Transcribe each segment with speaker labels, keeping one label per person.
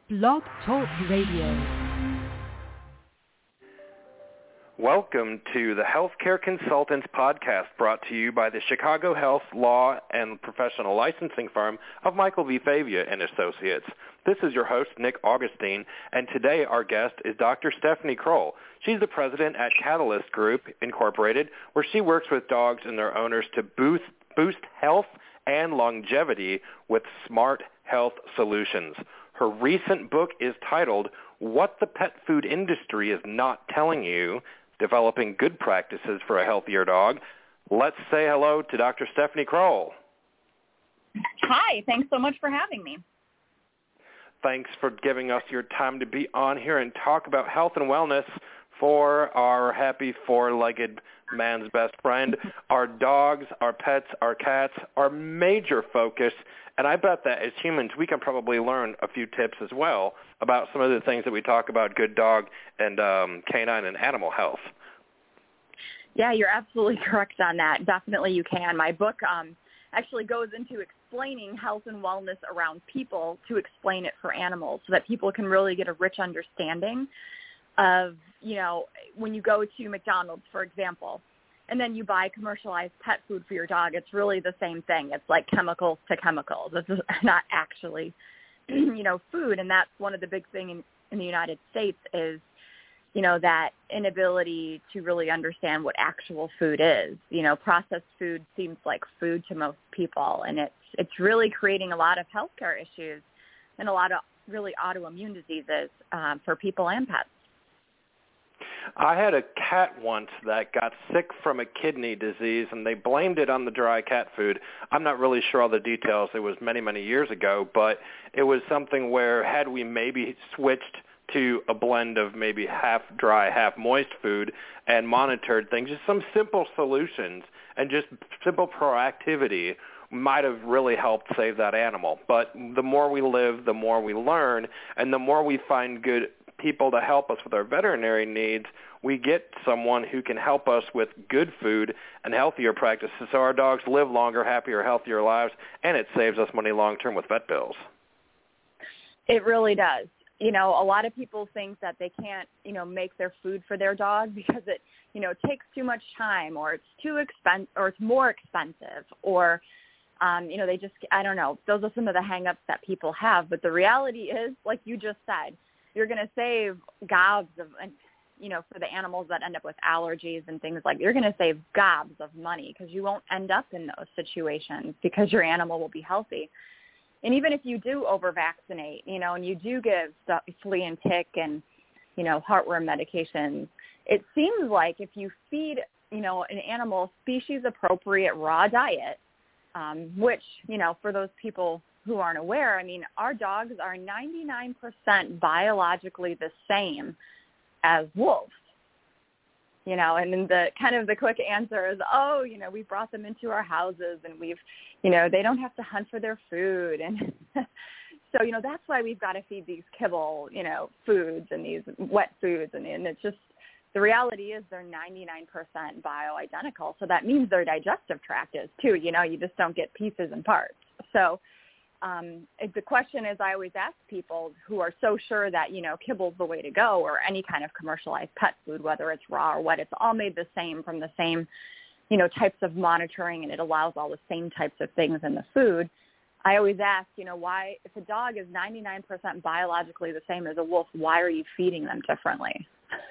Speaker 1: Blog Talk Radio.
Speaker 2: Welcome to the Healthcare Consultants Podcast, brought to you by the Chicago Health Law and Professional Licensing firm of Michael V. Favia and Associates. This is your host, Nick Augustine, and today our guest is Dr. Stephanie Kroll. She's the president at Catalyst Group, Incorporated, where she works with dogs and their owners to boost health and longevity with smart health solutions. Her recent book is titled What the Pet Food Industry is Not Telling You, Developing Good Practices for a Healthier Dog. Let's say hello to Dr. Stephanie Kroll.
Speaker 3: Hi, thanks so much for having me.
Speaker 2: Thanks for giving us your time to be on here and talk about health and wellness for our happy four-legged man's best friend. Our dogs, our pets, our cats, our major focus, and I bet that as humans we can probably learn a few tips as well about some of the things that we talk about, good dog and canine and animal health.
Speaker 3: Yeah, you're absolutely correct on that. Definitely you can. My book actually goes into explaining health and wellness around people to explain it for animals so that people can really get a rich understanding of, you know, when you go to McDonald's, for example, and then you buy commercialized pet food for your dog, it's really the same thing. It's like chemicals to chemicals. It's not actually, you know, food. And that's one of the big things in the United States is, you know, that inability to really understand what actual food is. You know, processed food seems like food to most people, and it's really creating a lot of healthcare issues and a lot of really autoimmune diseases for people and pets.
Speaker 2: I had a cat once that got sick from a kidney disease, and they blamed it on the dry cat food. I'm not really sure all the details. It was many, many years ago, but it was something where had we maybe switched to a blend of maybe half dry, half moist food and monitored things, just some simple solutions and just simple proactivity might have really helped save that animal. But the more we live, the more we learn, and the more we find good people to help us with our veterinary needs, we get someone who can help us with good food and healthier practices so our dogs live longer, happier, healthier lives, and it saves us money long-term with vet bills.
Speaker 3: It really does. You know, a lot of people think that they can't, you know, make their food for their dog because it, you know, takes too much time, or it's too expensive, or it's more expensive, or you know, they just, I don't know. Those are some of the hang-ups that people have. But the reality is, like you just said, you're going to save gobs of, you know, for the animals that end up with allergies and things like, you're going to save gobs of money because you won't end up in those situations because your animal will be healthy. And even if you do over-vaccinate, you know, and you do give flea and tick and, you know, heartworm medications, it seems like if you feed, you know, an animal species-appropriate raw diet, which, you know, for those people who aren't aware, I mean, our dogs are 99% biologically the same as wolves, you know, and then the kind of the quick answer is, oh, you know, we brought them into our houses and we've, you know, they don't have to hunt for their food. And so, you know, that's why we've got to feed these kibble, you know, foods and these wet foods. And it's just, the reality is they're 99% bioidentical. So that means their digestive tract is too, you know, you just don't get pieces and parts. So the question is, I always ask people who are so sure that, you know, kibble's the way to go, or any kind of commercialized pet food, whether it's raw or wet, it's all made the same from the same, you know, types of monitoring, and it allows all the same types of things in the food. I always ask, you know, why, if a dog is 99% biologically the same as a wolf, why are you feeding them differently?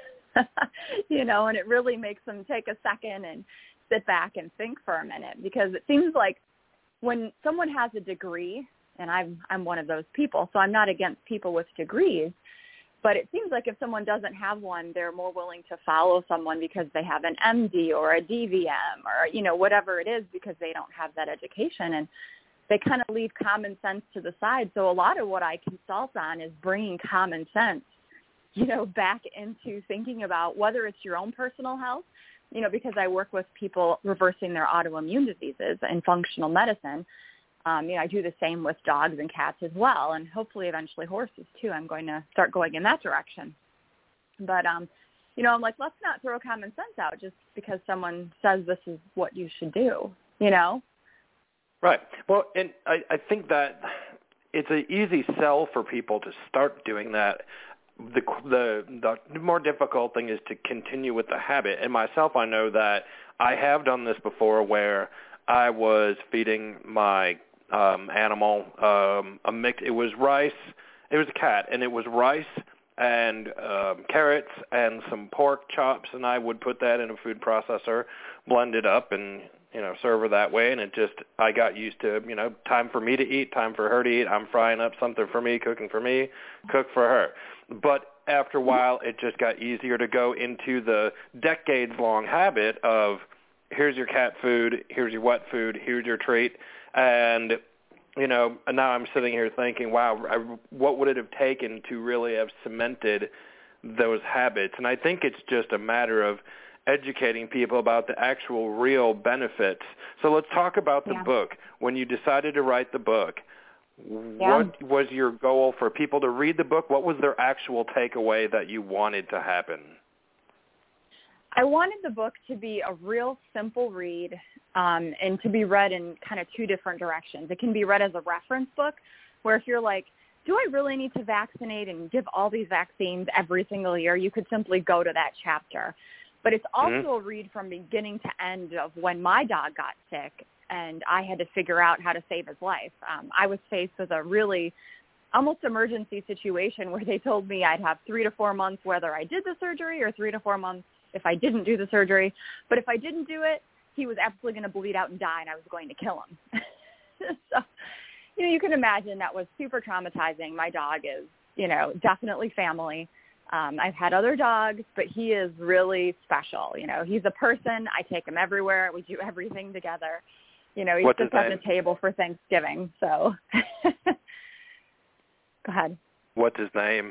Speaker 3: You know, and it really makes them take a second and sit back and think for a minute, because it seems like when someone has a degree, and I'm one of those people, so I'm not against people with degrees, but it seems like if someone doesn't have one, they're more willing to follow someone because they have an MD or a DVM or, you know, whatever it is, because they don't have that education, and they kind of leave common sense to the side. So a lot of what I consult on is bringing common sense, you know, back into thinking about whether it's your own personal health, you know, because I work with people reversing their autoimmune diseases in functional medicine. You know, I do the same with dogs and cats as well, and hopefully eventually horses too. I'm going to start going in that direction. But, you know, I'm like, let's not throw common sense out just because someone says this is what you should do, you know?
Speaker 2: Right. Well, and I think that it's an easy sell for people to start doing that. The more difficult thing is to continue with the habit. And myself, I know that I have done this before where I was feeding my animal a mix. It was rice. It was a cat, and it was rice and carrots and some pork chops, and I would put that in a food processor, blend it up, and serve her that way. And I got used to time for me to eat, time for her to eat. I'm frying up something for me, cooking for me, cook for her. But after a while, it just got easier to go into the decades-long habit of here's your cat food, here's your wet food, here's your treat, and now I'm sitting here thinking, wow, what would it have taken to really have cemented those habits? And I think it's just a matter of educating people about the actual real benefits. So let's talk about the book. When you decided to write the book, what was your goal for people to read the book? What was their actual takeaway that you wanted to happen?
Speaker 3: I wanted the book to be a real simple read and to be read in kind of two different directions. It can be read as a reference book where if you're like, do I really need to vaccinate and give all these vaccines every single year? You could simply go to that chapter. But it's also a read from beginning to end of when my dog got sick and I had to figure out how to save his life. I was faced with a really almost emergency situation where they told me I'd have 3 to 4 months whether I did the surgery or 3 to 4 months if I didn't do the surgery. But if I didn't do it, he was absolutely going to bleed out and die, and I was going to kill him. So, you can imagine that was super traumatizing. My dog is, definitely family. I've had other dogs, but he is really special. He's a person. I take him everywhere. We do everything together. He's just at the table for Thanksgiving. So go ahead.
Speaker 2: What's his name?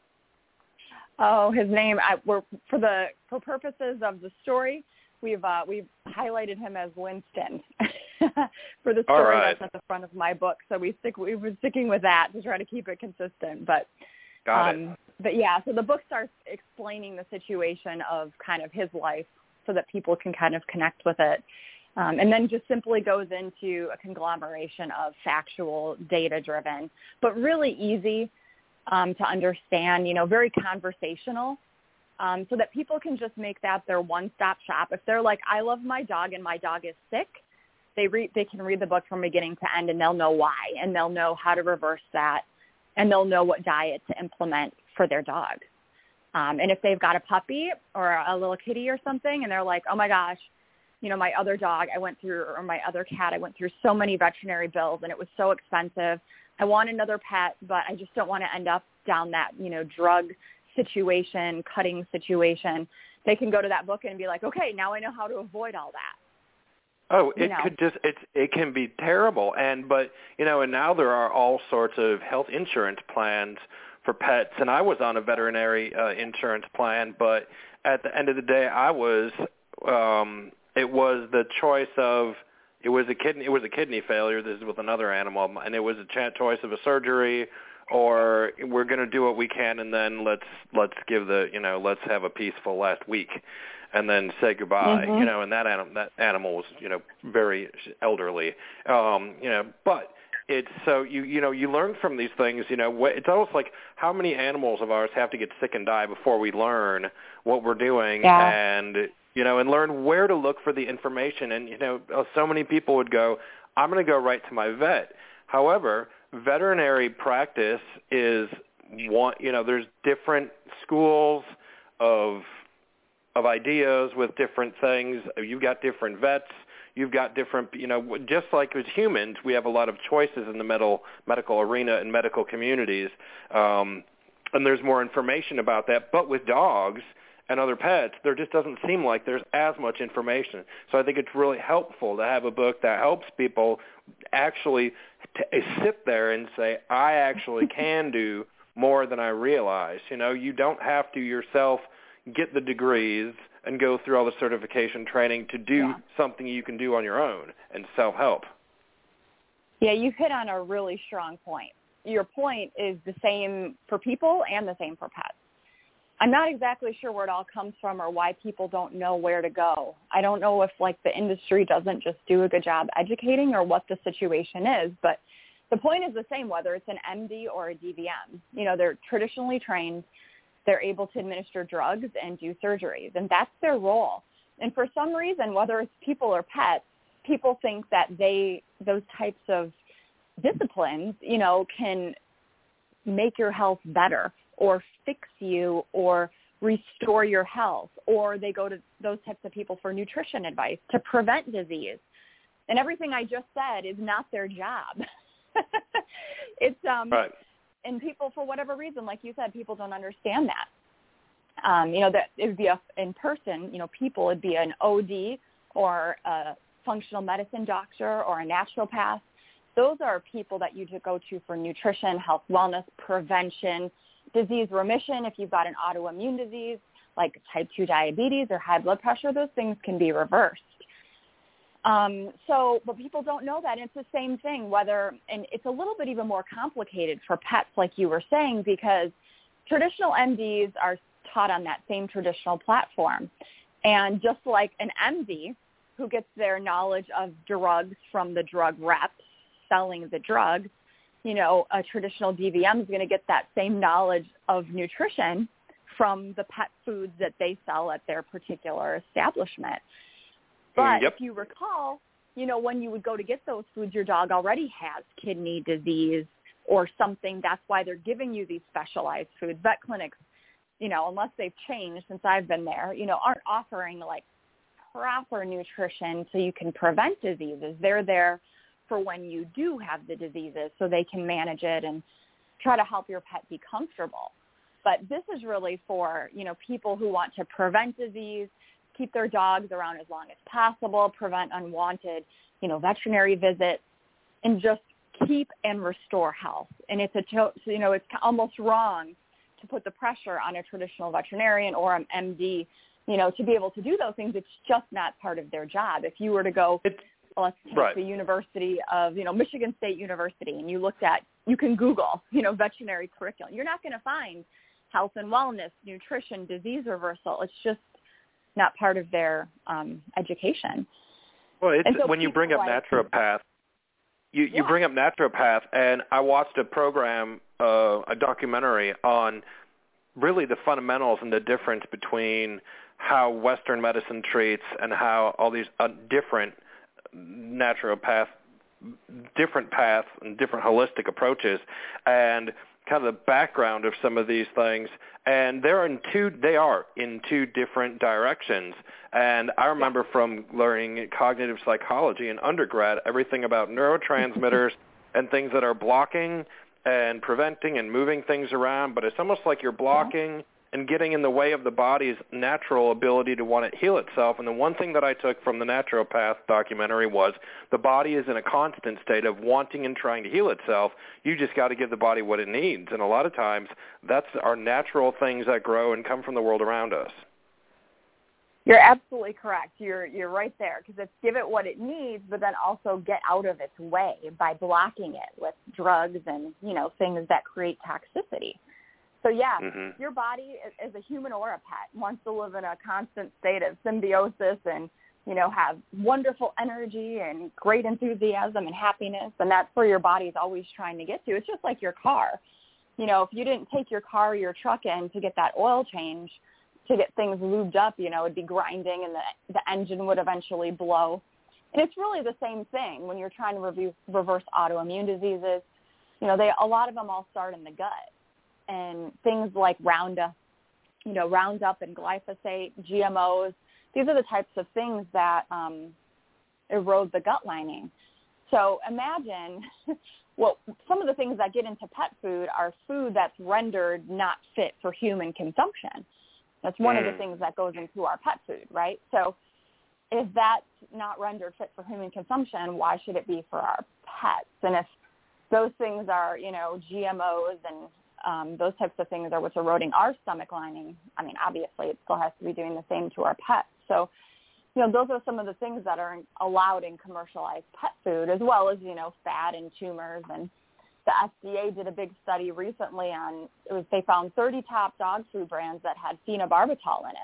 Speaker 3: Oh, his name. For purposes of the story, we've highlighted him as Winston for the story that's at the front of my book. So we've been sticking with that to try to keep it consistent. But
Speaker 2: got it.
Speaker 3: But yeah, so the book starts explaining the situation of kind of his life so that people can kind of connect with it. And then just simply goes into a conglomeration of factual, data-driven, but really easy to understand, very conversational, so that people can just make that their one-stop shop. If they're like, I love my dog and my dog is sick, they can read the book from beginning to end and they'll know why, and they'll know how to reverse that, and they'll know what diet to implement for their dog. And if they've got a puppy or a little kitty or something and they're like, oh my gosh, my other dog or my other cat, I went through so many veterinary bills and it was so expensive. I want another pet, but I just don't want to end up down that, drug situation, cutting situation. They can go to that book and be like, okay, now I know how to avoid all that.
Speaker 2: Oh, it can be terrible. And now there are all sorts of health insurance plans for pets. And I was on a veterinary insurance plan, but at the end of the day, it was the choice of, it was a kidney failure. This is with another animal, and it was a choice of a surgery, or we're going to do what we can, and then let's give let's have a peaceful last week, and then say goodbye. And that animal was very elderly. But it's so you learn from these things. It's almost like how many animals of ours have to get sick and die before we learn what we're doing, and learn where to look for the information. And, so many people would go, I'm going to go right to my vet. However, veterinary practice is there's different schools of ideas with different things. You've got different vets. You've got different, just like as humans, we have a lot of choices in the medical arena and medical communities. And there's more information about that. But with dogs and other pets, there just doesn't seem like there's as much information. So I think it's really helpful to have a book that helps people actually sit there and say, I actually can do more than I realize. You don't have to yourself get the degrees and go through all the certification training to do something you can do on your own and self-help.
Speaker 3: Yeah, you've hit on a really strong point. Your point is the same for people and the same for pets. I'm not exactly sure where it all comes from or why people don't know where to go. I don't know if the industry doesn't just do a good job educating or what the situation is, but the point is the same, whether it's an MD or a DVM. You know, they're traditionally trained. They're able to administer drugs and do surgeries, and that's their role. And for some reason, whether it's people or pets, people think that those types of disciplines, you know, can make your health better or fix you or restore your health, or they go to those types of people for nutrition advice to prevent disease. And everything I just said is not their job. It's
Speaker 2: right.
Speaker 3: And people, for whatever reason, like you said, people don't understand that. You know, that it would be in person, you know, people, it'd be an OD or a functional medicine doctor or a naturopath. Those are people that you go to for nutrition, health, wellness, prevention, disease remission. If you've got an autoimmune disease like type 2 diabetes or high blood pressure, those things can be reversed. But people don't know that. It's the same thing, and it's a little bit even more complicated for pets, like you were saying, because traditional MDs are taught on that same traditional platform. And just like an MD who gets their knowledge of drugs from the drug reps selling the drugs, you know, a traditional DVM is going to get that same knowledge of nutrition from the pet foods that they sell at their particular establishment. But if you recall, you know, when you would go to get those foods, your dog already has kidney disease or something. That's why they're giving you these specialized foods. Vet clinics, you know, unless they've changed since I've been there, you know, aren't offering like proper nutrition so you can prevent diseases. They're there for when you do have the diseases so they can manage it and try to help your pet be comfortable. But this is really for, you know, people who want to prevent disease, keep their dogs around as long as possible, prevent unwanted, you know, veterinary visits, and just keep and restore health. And it's it's almost wrong to put the pressure on a traditional veterinarian or an MD, you know, to be able to do those things. It's just not part of their job. If you were to go, let's take the University of, you know, Michigan State University, and you can Google, you know, veterinary curriculum. You're not going to find health and wellness, nutrition, disease reversal. It's just not part of their education.
Speaker 2: Well, when you bring up naturopath, you bring up naturopath, and I watched a program, a documentary on really the fundamentals and the difference between how Western medicine treats and how all these different naturopath, different paths and different holistic approaches, and kind of the background of some of these things. And they are in two different directions. And I remember from learning cognitive psychology in undergrad, everything about neurotransmitters and things that are blocking and preventing and moving things around. But it's almost like you're blocking and getting in the way of the body's natural ability to want to heal itself. And the one thing that I took from the naturopath documentary was the body is in a constant state of wanting and trying to heal itself. You just got to give the body what it needs. And a lot of times that's our natural things that grow and come from the world around us.
Speaker 3: You're absolutely correct. You're right there, because it's give it what it needs, but then also get out of its way by blocking it with drugs and, you know, things that create toxicity. So, your body, as a human or a pet, wants to live in a constant state of symbiosis and, you know, have wonderful energy and great enthusiasm and happiness, and that's where your body's always trying to get to. It's just like your car. You know, if you didn't take your car or your truck in to get that oil change, to get things lubed up, you know, it'd be grinding and the engine would eventually blow. And it's really the same thing when you're trying to reverse autoimmune diseases. You know, a lot of them all start in the gut. And things like Roundup and glyphosate, GMOs, these are the types of things that erode the gut lining. So imagine some of the things that get into pet food are food that's rendered not fit for human consumption. That's one of the things that goes into our pet food, right? So if that's not rendered fit for human consumption, why should it be for our pets? And if those things are, you know, GMOs and those types of things are what's eroding our stomach lining, I mean, obviously it still has to be doing the same to our pets. So, you know, those are some of the things that are allowed in commercialized pet food, as well as, you know, fat and tumors. And the FDA did a big study recently they found 30 top dog food brands that had phenobarbital in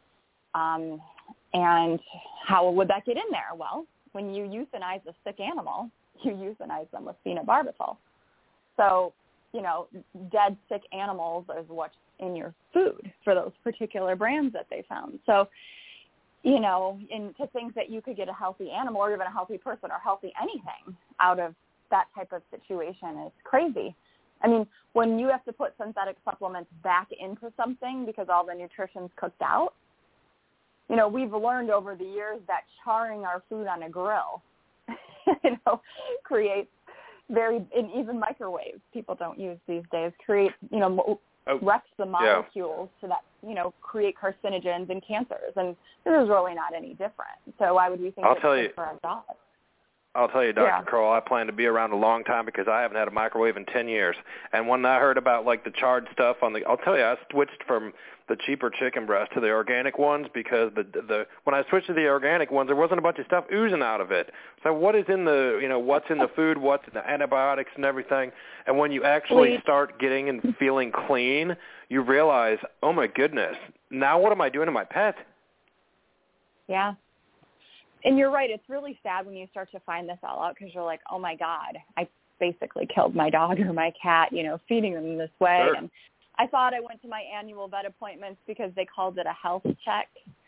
Speaker 3: it. And how would that get in there? Well, when you euthanize a sick animal, you euthanize them with phenobarbital. So, dead, sick animals is what's in your food for those particular brands that they found. So, and to think that you could get a healthy animal or even a healthy person or healthy anything out of that type of situation is crazy. I mean, when you have to put synthetic supplements back into something because all the nutrition's cooked out, we've learned over the years that charring our food on a grill, creates and even microwaves people don't use these days, creates, wrecks the molecules to that, create carcinogens and cancers. And this is really not any different. So why would we think it's good for our dogs?
Speaker 2: I'll tell you, Dr. Kroll, I plan to be around a long time because I haven't had a microwave in 10 years. And when I heard about, the charred stuff I'll tell you, I switched from the cheaper chicken breast to the organic ones because when I switched to the organic ones, there wasn't a bunch of stuff oozing out of it. So what is in what's in the food, what's in the antibiotics and everything? And when you actually start getting and feeling clean, you realize, oh, my goodness, now what am I doing to my pet?
Speaker 3: Yeah. And you're right. It's really sad when you start to find this all out because you're like, oh, my God, I basically killed my dog or my cat, feeding them this way.
Speaker 2: Sure.
Speaker 3: And I thought I went to my annual vet appointments because they called it a health check.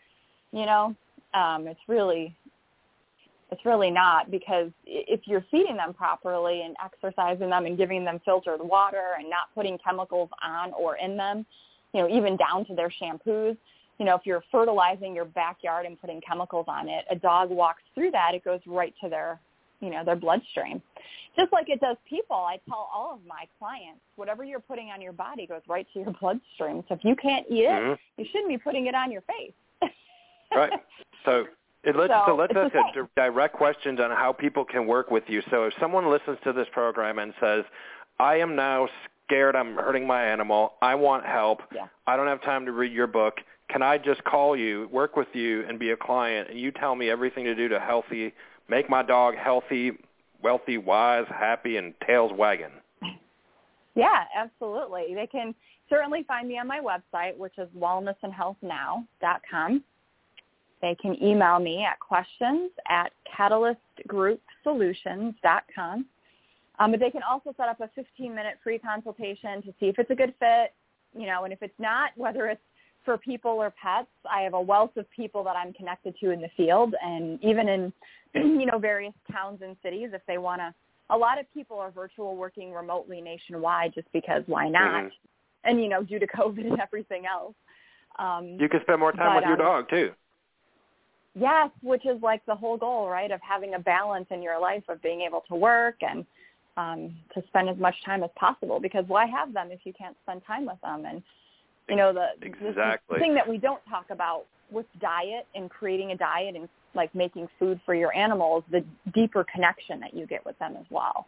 Speaker 3: It's really not, because if you're feeding them properly and exercising them and giving them filtered water and not putting chemicals on or in them, even down to their shampoos, if you're fertilizing your backyard and putting chemicals on it, a dog walks through that, it goes right to their bloodstream. Just like it does people. I tell all of my clients, whatever you're putting on your body goes right to your bloodstream. So if you can't eat it, you shouldn't be putting it on your face.
Speaker 2: Right. So let's ask direct questions on how people can work with you. So if someone listens to this program and says, I am now scared I'm hurting my animal, I want help, I don't have time to read your book, can I just call you, work with you, and be a client, and you tell me everything to do to make my dog healthy, wealthy, wise, happy, and tails wagging?
Speaker 3: Yeah, absolutely. They can certainly find me on my website, which is wellnessandhealthnow.com. They can email me at questions@catalystgroupsolutions.com. But they can also set up a 15-minute free consultation to see if it's a good fit, and if it's not, whether it's for people or pets. I have a wealth of people that I'm connected to in the field, and even in, various towns and cities, if they want to. A lot of people are virtual working remotely nationwide just because why not? Mm-hmm. And, due to COVID and everything else.
Speaker 2: You can spend more time with your dog, too.
Speaker 3: Yes, which is like the whole goal, right, of having a balance in your life of being able to work and to spend as much time as possible, because why have them if you can't spend time with them? And, the thing that we don't talk about with diet and creating a diet and like making food for your animals, the deeper connection that you get with them as well.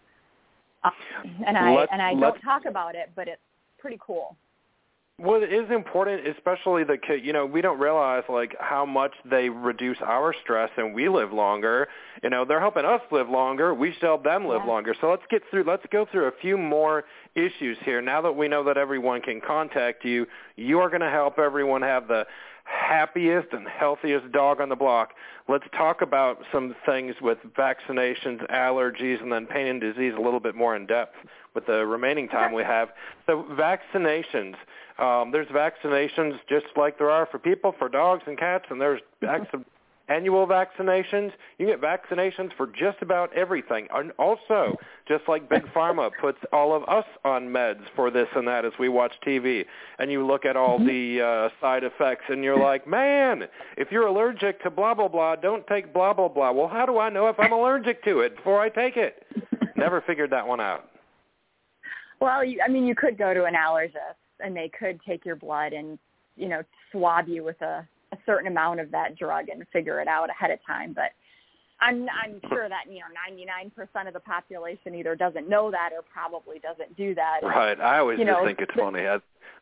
Speaker 3: I don't talk about it, but it's pretty cool.
Speaker 2: Well, it is important, especially we don't realize how much they reduce our stress and we live longer. They're helping us live longer. We should help them live longer. So let's go through a few more issues here. Now that we know that everyone can contact you, you are going to help everyone have the happiest and healthiest dog on the block. Let's talk about some things with vaccinations, allergies, and then pain and disease a little bit more in depth with the remaining time we have. So vaccinations. There's vaccinations just like there are for people, for dogs and cats, and there's annual vaccinations. You get vaccinations for just about everything. And also, just like Big Pharma puts all of us on meds for this and that as we watch TV, and you look at all the side effects, and you're like, man, if you're allergic to blah, blah, blah, don't take blah, blah, blah. Well, how do I know if I'm allergic to it before I take it? Never figured that one out.
Speaker 3: Well, you could go to an allergist, and they could take your blood and, swab you with a certain amount of that drug and figure it out ahead of time. But I'm sure that, 99% of the population either doesn't know that or probably doesn't do that.
Speaker 2: Right. I always just think it's funny.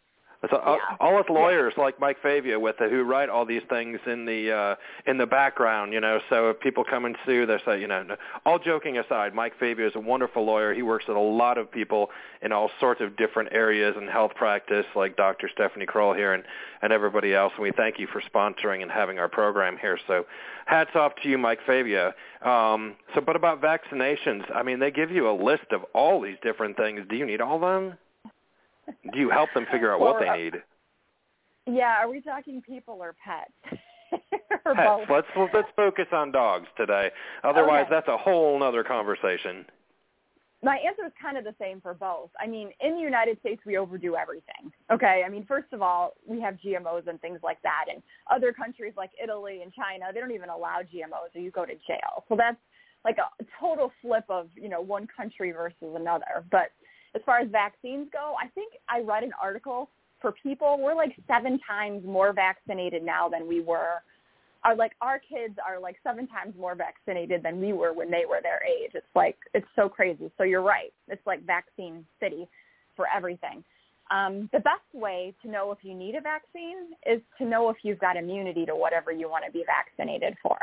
Speaker 2: So, all us lawyers like Mike Favia with it, who write all these things in the background, so if people come and sue, they say, all joking aside, Mike Favia is a wonderful lawyer. He works with a lot of people in all sorts of different areas in health practice, like Dr. Stephanie Kroll here and everybody else, and we thank you for sponsoring and having our program here. So hats off to you, Mike Favia. But about vaccinations, I mean, they give you a list of all these different things. Do you need all of them? Do you help them figure out what they need?
Speaker 3: Yeah, are we talking people or pets? Or
Speaker 2: pets.
Speaker 3: Both?
Speaker 2: Let's focus on dogs today. Otherwise, That's a whole other conversation.
Speaker 3: My answer is kind of the same for both. I mean, in the United States, we overdo everything. Okay, I mean, first of all, we have GMOs and things like that. And other countries like Italy and China, they don't even allow GMOs, or you go to jail. So that's like a total flip of, one country versus another. But as far as vaccines go, I think I read an article for people. We're like 7 times more vaccinated now than we were. Our kids are like 7 times more vaccinated than we were when they were their age. It's so crazy. So you're right. It's like vaccine city for everything. The best way to know if you need a vaccine is to know if you've got immunity to whatever you want to be vaccinated for.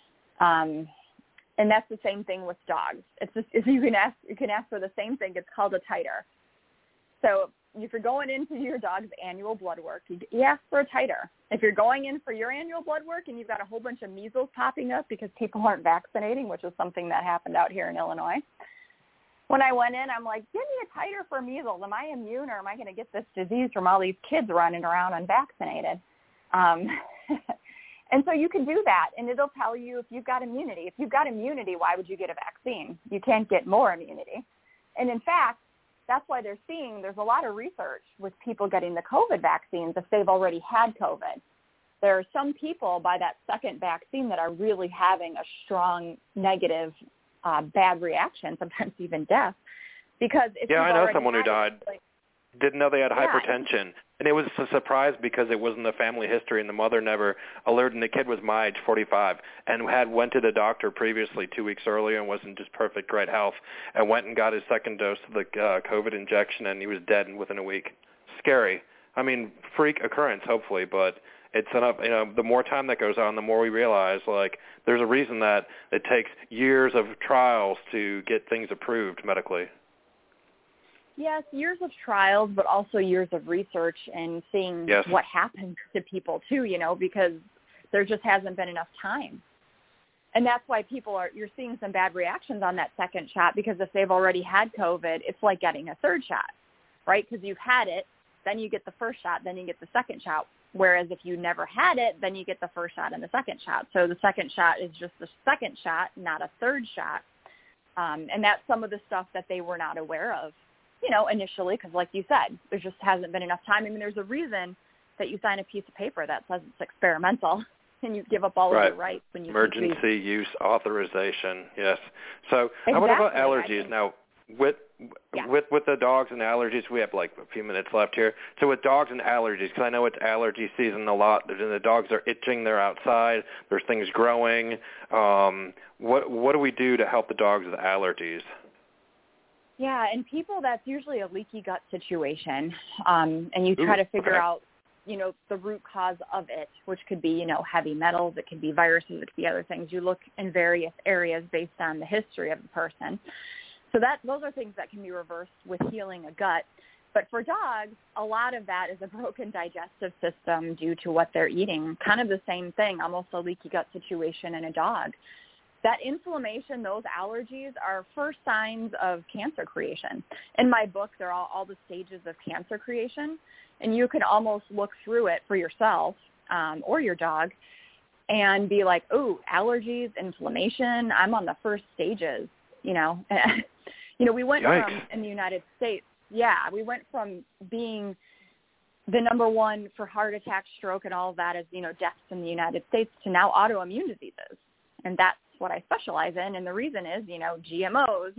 Speaker 3: And that's the same thing with dogs. It's just, if you can ask for the same thing. It's called a titer. So if you're going into your dog's annual blood work, you ask for a titer. If you're going in for your annual blood work and you've got a whole bunch of measles popping up because people aren't vaccinating, which is something that happened out here in Illinois, when I went in, I'm like, give me a titer for measles. Am I immune, or am I going to get this disease from all these kids running around unvaccinated? And so you can do that, and it'll tell you if you've got immunity. If you've got immunity, why would you get a vaccine? You can't get more immunity. And in fact, that's why there's a lot of research with people getting the COVID vaccines if they've already had COVID. There are some people by that second vaccine that are really having a strong negative bad reaction, sometimes even death. Because if
Speaker 2: I know someone who died. Didn't know they had hypertension. And it was a surprise because it was in the family history, and the mother never alerted. And the kid was my age, 45, and went to the doctor previously 2 weeks earlier and was in just perfect, great health, and went and got his second dose of the COVID injection, and he was dead within a week. Scary. I mean, freak occurrence, hopefully, but it's enough. The more time that goes on, the more we realize, there's a reason that it takes years of trials to get things approved medically.
Speaker 3: Yes, years of trials, but also years of research and seeing what happens to people too, because there just hasn't been enough time. And that's why you're seeing some bad reactions on that second shot, because if they've already had COVID, it's like getting a third shot, right? Because you've had it, then you get the first shot, then you get the second shot. Whereas if you never had it, then you get the first shot and the second shot. So the second shot is just the second shot, not a third shot. And that's some of the stuff that they were not aware of, initially, because like you said, there just hasn't been enough time. I mean, there's a reason that you sign a piece of paper that says it's experimental and you give up all of your rights when you
Speaker 2: emergency use authorization. Yes. So how about allergies now? With the dogs and allergies, we have like a few minutes left here. So with dogs and allergies, because I know it's allergy season a lot, the dogs are itching, they're outside, there's things growing. What do we do to help the dogs with allergies?
Speaker 3: Yeah, and people, that's usually a leaky gut situation, and you try to figure out, the root cause of it, which could be, heavy metals, it could be viruses, it could be other things. You look in various areas based on the history of the person. So those are things that can be reversed with healing a gut. But for dogs, a lot of that is a broken digestive system due to what they're eating. Kind of the same thing, almost a leaky gut situation in a dog. That inflammation, those allergies are first signs of cancer creation. In my book, they're all the stages of cancer creation, and you can almost look through it for yourself or your dog and be like, oh, allergies, inflammation, I'm on the first stages, we went from, in the United States, we went from being the number one for heart attack, stroke, and all of that as, deaths in the United States to now autoimmune diseases. And that's what I specialize in. And the reason is, GMOs,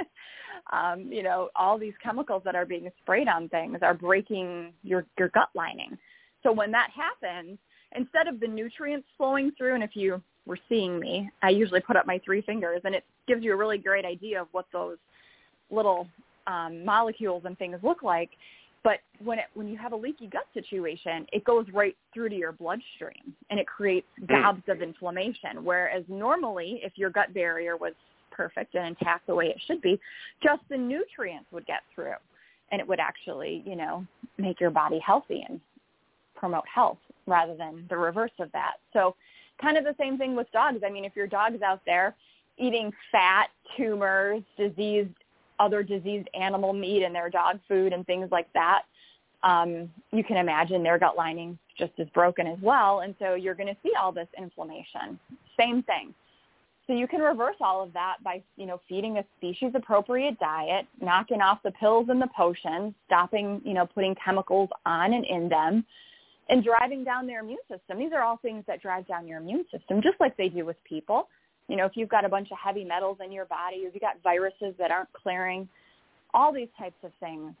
Speaker 3: all these chemicals that are being sprayed on things are breaking your gut lining. So when that happens, instead of the nutrients flowing through, and if you were seeing me, I usually put up my 3 fingers, and it gives you a really great idea of what those little molecules and things look like. But when you have a leaky gut situation, it goes right through to your bloodstream, and it creates gobs of inflammation, whereas normally if your gut barrier was perfect and intact the way it should be, just the nutrients would get through, and it would actually, make your body healthy and promote health rather than the reverse of that. So kind of the same thing with dogs. I mean, if your dog's out there eating fat, tumors, other diseased animal meat in their dog food and things like that, you can imagine their gut lining's just as broken as well. And so you're going to see all this inflammation. Same thing. So you can reverse all of that by, feeding a species-appropriate diet, knocking off the pills and the potions, stopping, putting chemicals on and in them, and driving down their immune system. These are all things that drive down your immune system, just like they do with people. If you've got a bunch of heavy metals in your body, if you've got viruses that aren't clearing, all these types of things,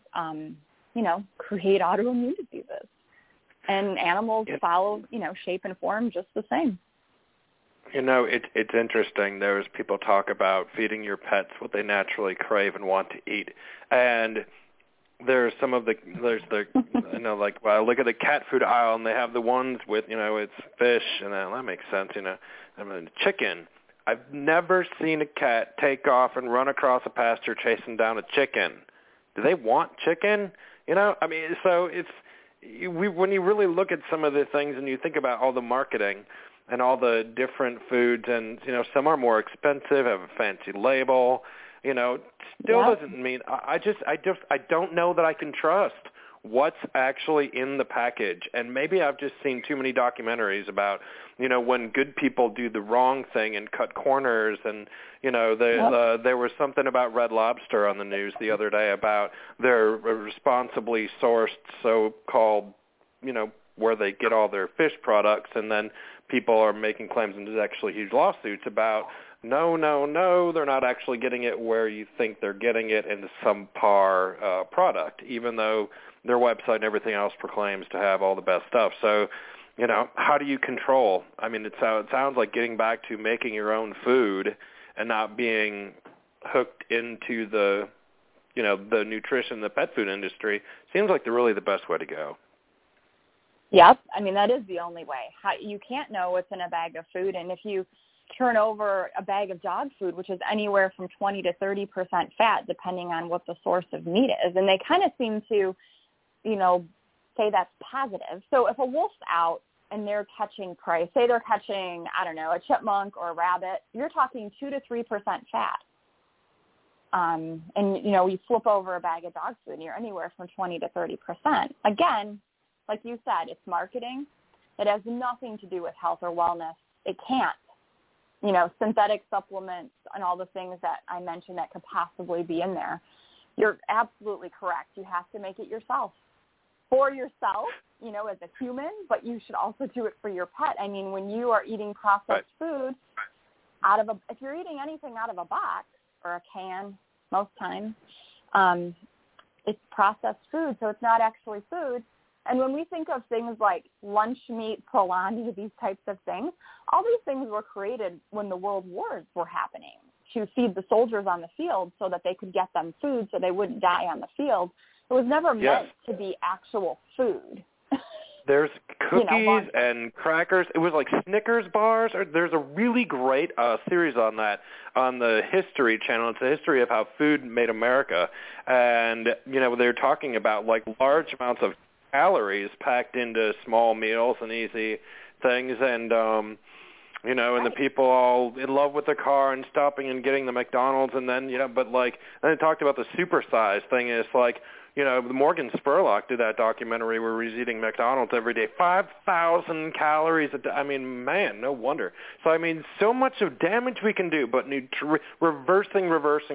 Speaker 3: create autoimmune diseases. And animals follow, shape and form just the same.
Speaker 2: It's interesting. There's people talk about feeding your pets what they naturally crave and want to eat. And there's I look at the cat food aisle and they have the ones with, it's fish, and that makes sense, chicken. I've never seen a cat take off and run across a pasture chasing down a chicken. Do they want chicken? So when you really look at some of the things and you think about all the marketing and all the different foods, and, some are more expensive, have a fancy label, doesn't mean, I don't know that I can trust what's actually in the package. And maybe I've just seen too many documentaries about, when good people do the wrong thing and cut corners. And, there was something about Red Lobster on the news the other day about their responsibly sourced so-called, where they get all their fish products, and then people are making claims, and there's actually huge lawsuits about, no, they're not actually getting it where you think they're getting it in the subpar product, even though their website and everything else proclaims to have all the best stuff. So, how do you control? I mean, it sounds like getting back to making your own food and not being hooked into the, the nutrition, the pet food industry seems like really the best way to go.
Speaker 3: Yep. I mean, that is the only way. You can't know what's in a bag of food. And if you turn over a bag of dog food, which is anywhere from 20 to 30% fat, depending on what the source of meat is, and they kind of seem to, say that's positive. So if a wolf's out and they're catching prey, say they're catching, a chipmunk or a rabbit, you're talking 2 to 3% fat. And, you flip over a bag of dog food and you're anywhere from 20 to 30%. Again, like you said, it's marketing. It has nothing to do with health or wellness. It can't. Synthetic supplements and all the things that I mentioned that could possibly be in there. You're absolutely correct. You have to make it yourself. For yourself, as a human, but you should also do it for your pet. I mean, when you are eating processed food if you're eating anything out of a box or a can, most times, it's processed food, so it's not actually food. And when we think of things like lunch meat, salami, these types of things, all these things were created when the world wars were happening to feed the soldiers on the field so that they could get them food so they wouldn't die on the field. It was never meant to be actual food.
Speaker 2: There's cookies and crackers. It was like Snickers bars. There's a really great series on that on the History Channel. It's a history of how food made America. And, they're talking about like large amounts of calories packed into small meals and easy things, and and the people all in love with the car and stopping and getting the McDonald's, and then then they talked about the supersize thing, and it's like Morgan Spurlock did that documentary where he's eating McDonald's every day, 5,000 calories a day. I mean, man, no wonder. So I mean, so much of damage we can do, but reversing.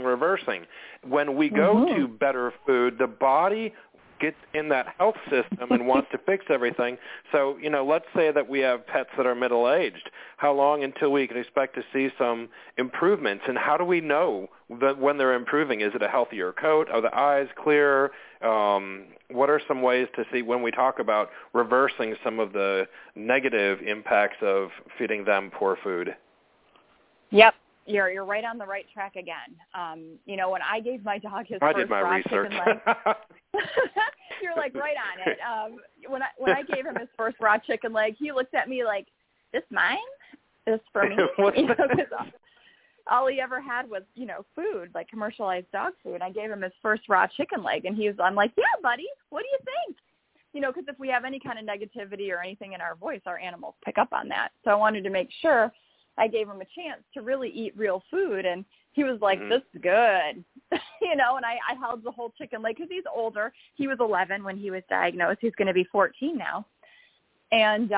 Speaker 2: When we go to better food, the body gets in that health system and wants to fix everything. So, let's say that we have pets that are middle-aged. How long until we can expect to see some improvements? And how do we know that when they're improving? Is it a healthier coat? Are the eyes clearer? What are some ways to see when we talk about reversing some of the negative impacts of feeding them poor food?
Speaker 3: Yep. You're right on the right track again. When I gave my dog his first
Speaker 2: did my research.
Speaker 3: you're like right on it. When I gave him his first raw chicken leg, he looked at me like, "This mine? This for me?" Because all he ever had was, food, like commercialized dog food. I gave him his first raw chicken leg, and I'm like, "Yeah, buddy, what do you think?" Because if we have any kind of negativity or anything in our voice, our animals pick up on that. So I wanted to make sure I gave him a chance to really eat real food, and he was like, "This is good," and I held the whole chicken leg because he's older. He was 11 when he was diagnosed. He's going to be 14 now. And,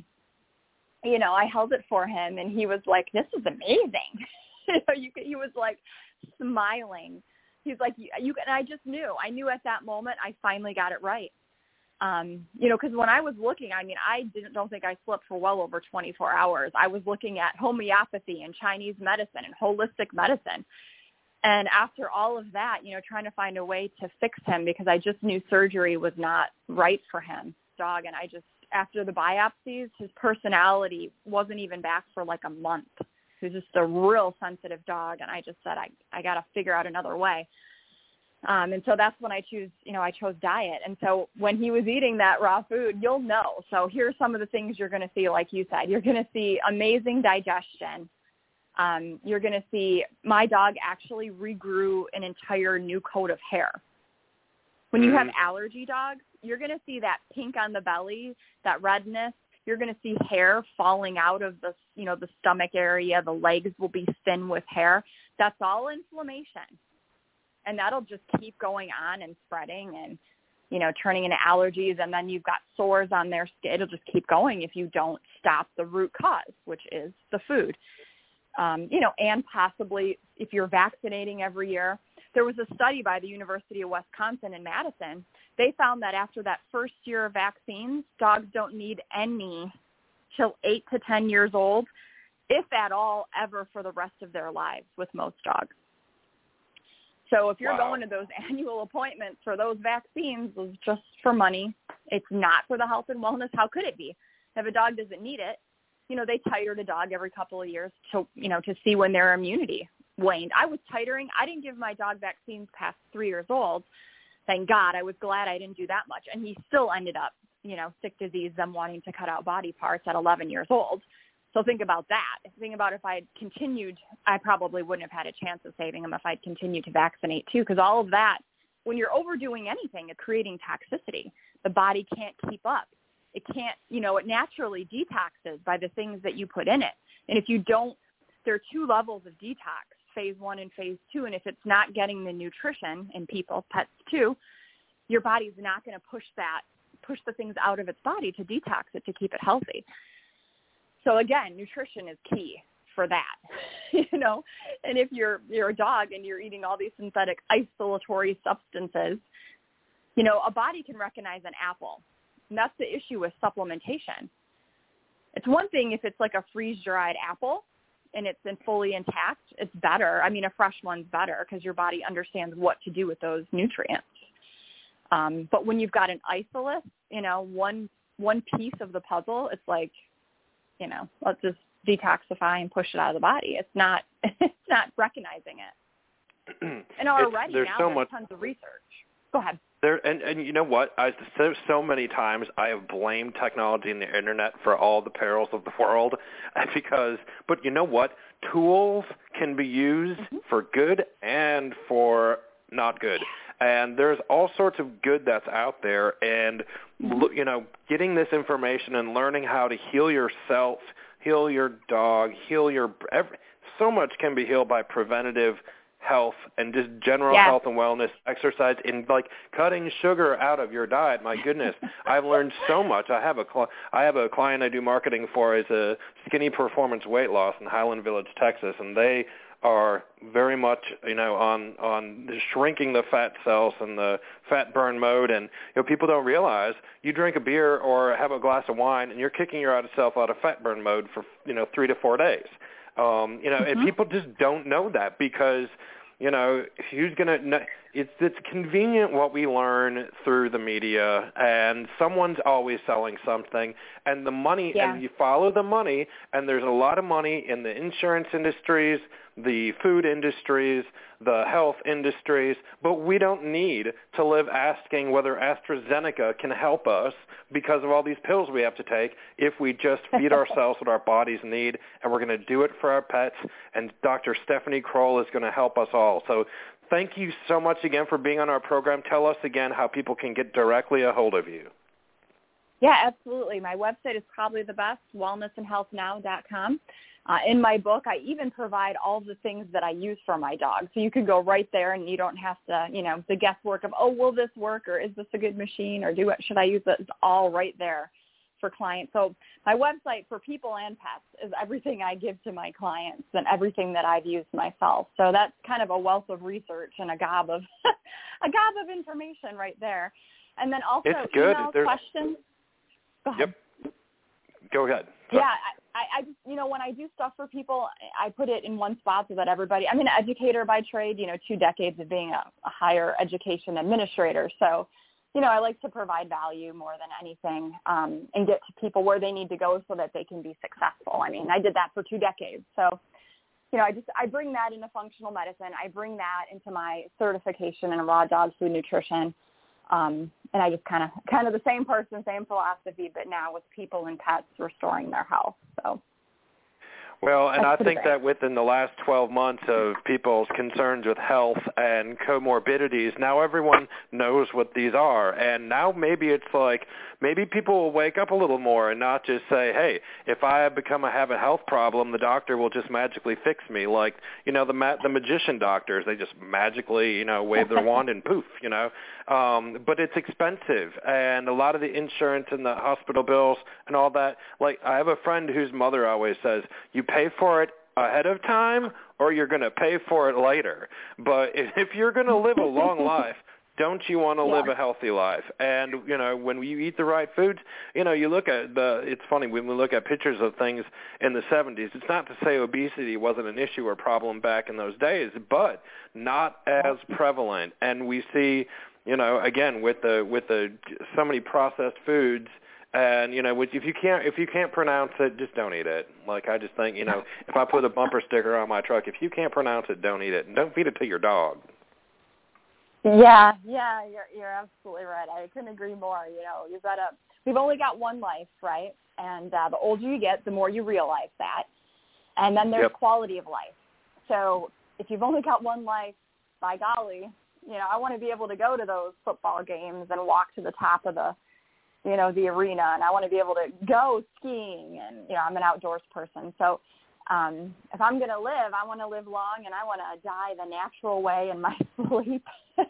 Speaker 3: I held it for him, and he was like, "This is amazing." He was like smiling. He's like, and I just knew. I knew at that moment I finally got it right. Because when I was looking, I don't think I slept for well over 24 hours. I was looking at homeopathy and Chinese medicine and holistic medicine. And after all of that, trying to find a way to fix him because I just knew surgery was not right for him, dog. And after the biopsies, his personality wasn't even back for like a month. He was just a real sensitive dog. And I just said, I got to figure out another way. And so that's when I chose diet. And so when he was eating that raw food, you'll know. So here's some of the things you're going to see, like you said. You're going to see amazing digestion. You're going to see my dog actually regrew an entire new coat of hair. When you have allergy dogs, you're going to see that pink on the belly, that redness. You're going to see hair falling out of the stomach area. The legs will be thin with hair. That's all inflammation. And that'll just keep going on and spreading and, turning into allergies. And then you've got sores on their skin. It'll just keep going if you don't stop the root cause, which is the food. And possibly if you're vaccinating every year. There was a study by the University of Wisconsin in Madison. They found that after that first year of vaccines, dogs don't need any till 8 to 10 years old, if at all, ever for the rest of their lives with most dogs. So if you're going to those annual appointments for those vaccines, it's just for money. It's not for the health and wellness. How could it be? If a dog doesn't need it, they titer the dog every couple of years to see when their immunity waned. I was titering. I didn't give my dog vaccines past 3 years old. Thank God. I was glad I didn't do that much. And he still ended up, sick disease, them wanting to cut out body parts at 11 years old. So think about that. Think about if I had continued, I probably wouldn't have had a chance of saving him if I'd continued to vaccinate too, because all of that, when you're overdoing anything, it's creating toxicity. The body can't keep up. It can't, it naturally detoxes by the things that you put in it. And if you don't, there are 2 levels of detox, phase 1 and phase 2. And if it's not getting the nutrition in people, pets too, your body's not going to push the things out of its body to detox it, to keep it healthy. So again, nutrition is key for that, and if you're a dog and you're eating all these synthetic isolatory substances, a body can recognize an apple. And that's the issue with supplementation. It's one thing if it's like a freeze-dried apple and it's fully intact, it's better. I mean, a fresh one's better because your body understands what to do with those nutrients. But when you've got an isolate, one piece of the puzzle, it's like, let's just detoxify and push it out of the body. It's not recognizing it. And already there's tons of research. Go ahead.
Speaker 2: And you know what? So many times I have blamed technology and the internet for all the perils of the world but you know what? Tools can be used for good and for not good. And there's all sorts of good that's out there. And, getting this information and learning how to heal yourself, heal your dog, so much can be healed by preventative health and just general health and wellness, exercise, and like cutting sugar out of your diet. My goodness, I've learned so much. I have a client I do marketing for is a Skinny Performance Weight Loss in Highland Village, Texas, and they are very much, on shrinking the fat cells and the fat burn mode. And, people don't realize you drink a beer or have a glass of wine and you're kicking yourself out of fat burn mode for, 3 to 4 days. And people just don't know that because, who's going to, it's convenient what we learn through the media, and someone's always selling something, and the money, and you follow the money, and there's a lot of money in the insurance industries, the food industries, the health industries, but we don't need to live asking whether AstraZeneca can help us because of all these pills we have to take if we just feed ourselves what our bodies need, and we're going to do it for our pets, and Dr. Stephanie Kroll is going to help us all. So thank you so much again for being on our program. Tell us again how people can get directly a hold of you.
Speaker 3: Yeah, absolutely. My website is probably the best, wellnessandhealthnow.com. In my book, I even provide all the things that I use for my dog. So you can go right there and you don't have to, the guesswork of, will this work, or is this a good machine, or should I use it? It's all right there for clients. So my website for people and pets is everything I give to my clients and everything that I've used myself. So that's kind of a wealth of research and a gob of information right there. And then also email questions. Go ahead.
Speaker 2: Yep. Go ahead. Sorry.
Speaker 3: Yeah, I just, when I do stuff for people, I put it in one spot so that everybody, I'm an educator by trade, 2 decades of being a higher education administrator. So, I like to provide value more than anything and get to people where they need to go so that they can be successful. I mean, I did that for 2 decades. So, I bring that into functional medicine. I bring that into my certification in raw dog food nutrition. And I just kind of the same person, same philosophy, but now with people and pets restoring their health. So.
Speaker 2: Well, and I think that within the last 12 months of people's concerns with health and comorbidities, now everyone knows what these are. And now maybe it's like, maybe people will wake up a little more and not just say, hey, if I have a health problem, the doctor will just magically fix me. Like, the magician doctors, they just magically, wave their wand and poof, But it's expensive. And a lot of the insurance and the hospital bills and all that, like I have a friend whose mother always says, you pay for it ahead of time or you're going to pay for it later. But if you're going to live a long life, don't you want to live a healthy life? And, when you eat the right foods, you look at it's funny, when we look at pictures of things in the 70s, it's not to say obesity wasn't an issue or problem back in those days, but not as prevalent. And we see, again, with the so many processed foods, and if you can't pronounce it, just don't eat it. Like I just think, if I put a bumper sticker on my truck, if you can't pronounce it, don't eat it, and don't feed it to your dog.
Speaker 3: Yeah, you're absolutely right. I couldn't agree more. We've only got one life, right? And the older you get, the more you realize that. And then there's quality of life. So if you've only got one life, by golly, I want to be able to go to those football games and walk to the top of the arena, and I want to be able to go skiing, and, I'm an outdoors person. So if I'm going to live, I want to live long, and I want to die the natural way in my sleep,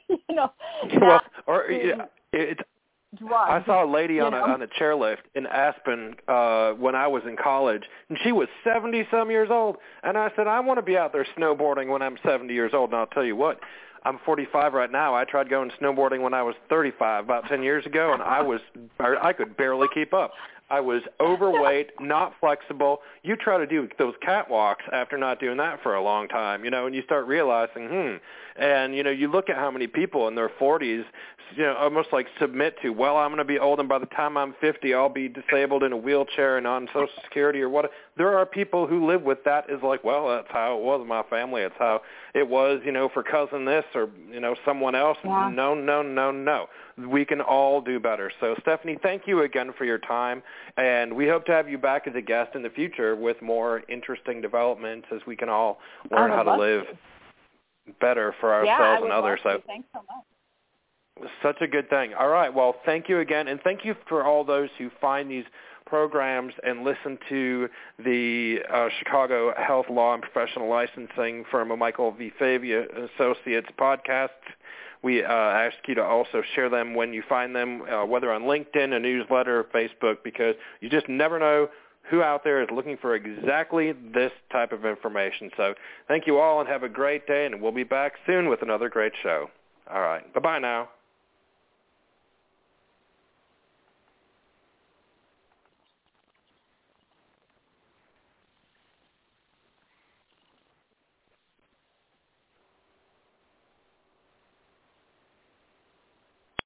Speaker 2: I saw a lady on a chairlift in Aspen when I was in college, and she was 70-some years old, and I said, I want to be out there snowboarding when I'm 70 years old, and I'll tell you what, I'm 45 right now. I tried going snowboarding when I was 35, about 10 years ago, and I could barely keep up. I was overweight, not flexible. You try to do those catwalks after not doing that for a long time, and you start realizing, and, you look at how many people in their 40s, almost like submit to, well, I'm going to be old, and by the time I'm 50, I'll be disabled in a wheelchair and on Social Security or what. There are people who live with that as like, well, that's how it was in my family. It's how it was, for cousin this or, someone else. Yeah. No. We can all do better. So, Stephanie, thank you again for your time, and we hope to have you back as a guest in the future with more interesting developments as we can all learn how to live better for ourselves and others. So,
Speaker 3: thanks so much.
Speaker 2: Such a good thing. All right. Well, thank you again, and thank you for all those who find these programs and listen to the Chicago Health Law and Professional Licensing firm of Michael V. Favia Associates podcasts. We ask you to also share them when you find them, whether on LinkedIn, a newsletter, or Facebook, because you just never know who out there is looking for exactly this type of information. So thank you all and have a great day, and we'll be back soon with another great show. All right. Bye-bye now.